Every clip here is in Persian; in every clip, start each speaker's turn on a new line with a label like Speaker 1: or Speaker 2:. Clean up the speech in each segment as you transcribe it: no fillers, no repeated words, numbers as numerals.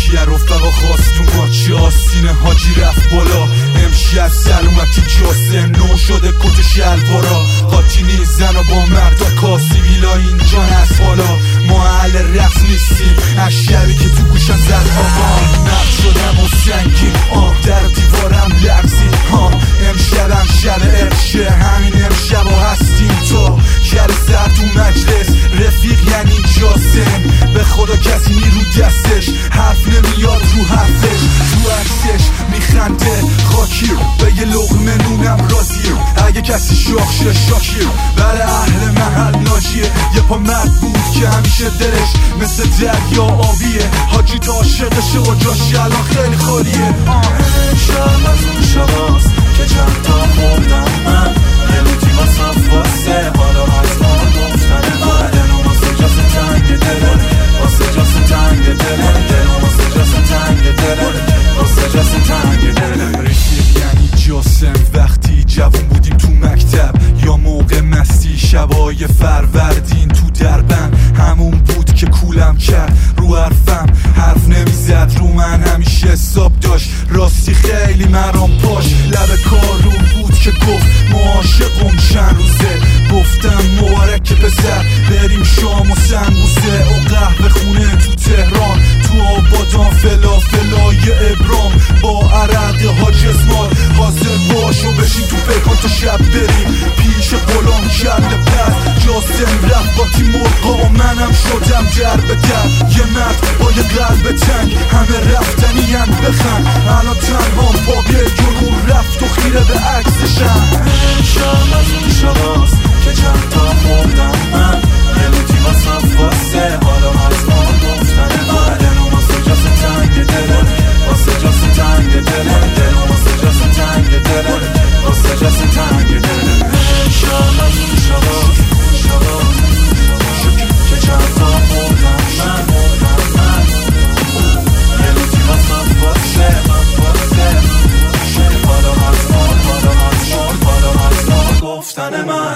Speaker 1: کیه رفقا خواستون ماچی آستین حاجی رفت بالا. امشب سلامتی جاسم نو شده کت شلوارا. قاطی نیست زن و با مردا کاسی ویلا اینجا نست حالا. ما اهل رقص نیستیم از شبی که تو گوشم زد آقا. نقد شدم و سنگین در دیوارم لرزید امشبم شب عرشه همین امشب و هستیم تا شر سر تو مجلس. رفیق یعنی جاسم به خدا کسی نیرو دستش حرف نمیاد رو حرفش. تو عکسش میخنده خاکی به یه لقمه نونم راضیه. اگه کسی شاخ شه شاکیه برای اهل محل ناجیه. یه پا مرد بود که همیشه دلش مثل دریا آبیه. حاجی تا عاشقشه و جاش الان خیلی خالیه.
Speaker 2: شب از اون شباست که چند تا خوردم من یه لوتی واسم واسه حالا از ما گفتن من. دلم واسه جاسم تنگ دله واسه جاسم تنگ دله. دلم واسه جاسم تنگ دله واسه جاسم تنگ دله.
Speaker 1: رفیق یعنی جاسم وقتی جوون بودیم تو مکتب یا موقع مستی شبای فروردین تو دربن. همون بود که کولم کرد رو حرفم حرف نمیزد رو من همیشه حساب داشت راستی خیلی مرام پاش. لب کارون بود که گفت معاشقم چند روزه. گفتم مبارک پسر بریم شام و سنبوسه و قهوه خونه تو تهران تو آبادان فلافلای ابرام با عرق حاج اسماعیل. حاضر باش و بشین تو پیکان تا شب بریم پیش غلام کله پس. جاسم رفت با تیم مرغا و منم شدم در به در. یه مرد با یه قلب تنگ همه رفتنی ان بخند. الان تنها با گلگون رفت و خیره به عکسشم.
Speaker 2: شب از اون شباست که چند تا خوردم من یه لوتی واسم واسه حالا از ما گفتن من. دلم واسه جاسم تنگ دله واسه جاسم تنگ دله. دلم واسه جاسم تنگ دله واسه جاسم تنگ دله. شب از اون شباست که چند تا خوردم من یه لوتی واسم واسه حالا از ما گفتن من.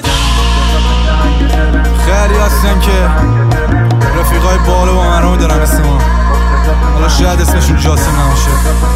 Speaker 1: خیلی هستن که رفیقای بالا با مرام دارن مثل ما. حالا شاید اسمشون جاسم نباشه